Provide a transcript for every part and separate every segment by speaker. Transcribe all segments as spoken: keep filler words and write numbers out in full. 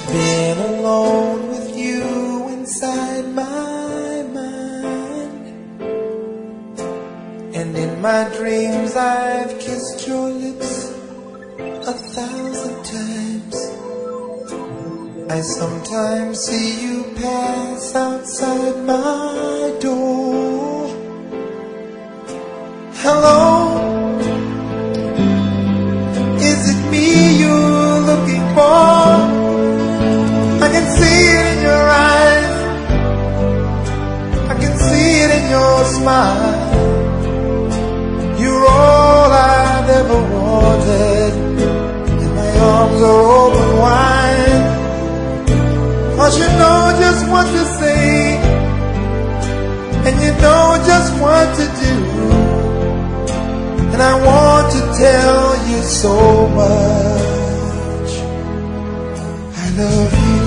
Speaker 1: been alone with you inside my mind, and in my dreams I've kissed your lips a thousand times. I sometimes see you pass outside my door. Hello, is it me you're looking for? I can see it in your eyes, I can see it in your smile. You're all I've ever wanted, and my arms are open wide. 'Cause you know just what to say, and you know just what to do, and I want to tell you so much. I love you.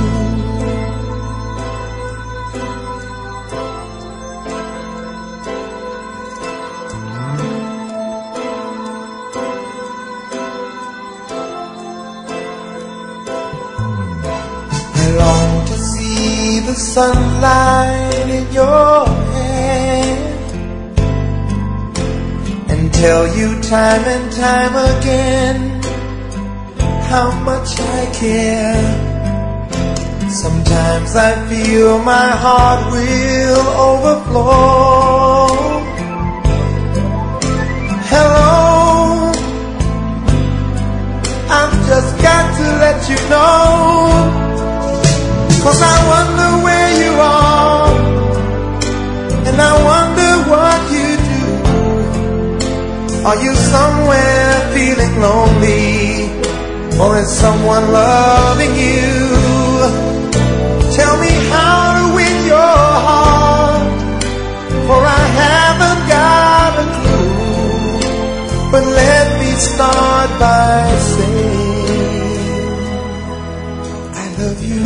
Speaker 1: I long to see the sunlight in your hand and tell you time and time again how much I care. Sometimes I feel my heart will overflow. Hello, I've just got to let you know, 'cause I wonder where you are, and I wonder what you do. Are you somewhere feeling lonely, or is someone loving you? Tell me how to win your heart, for I haven't got a clue. But let me start by saying I love you.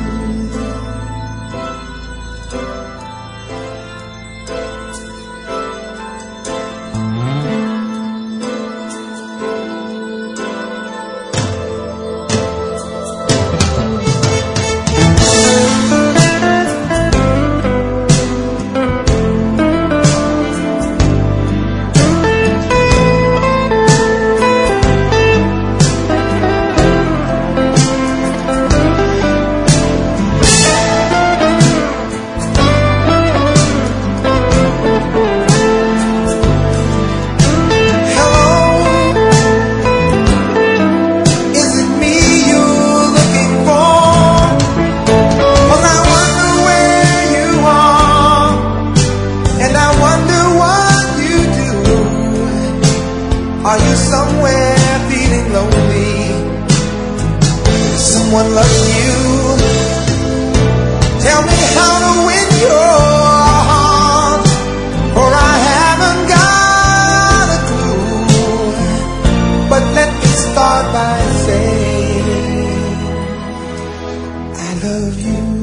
Speaker 1: Are you somewhere feeling lonely? Someone loves you? Tell me how to win your heart, for I haven't got a clue. But let me start by saying I love you.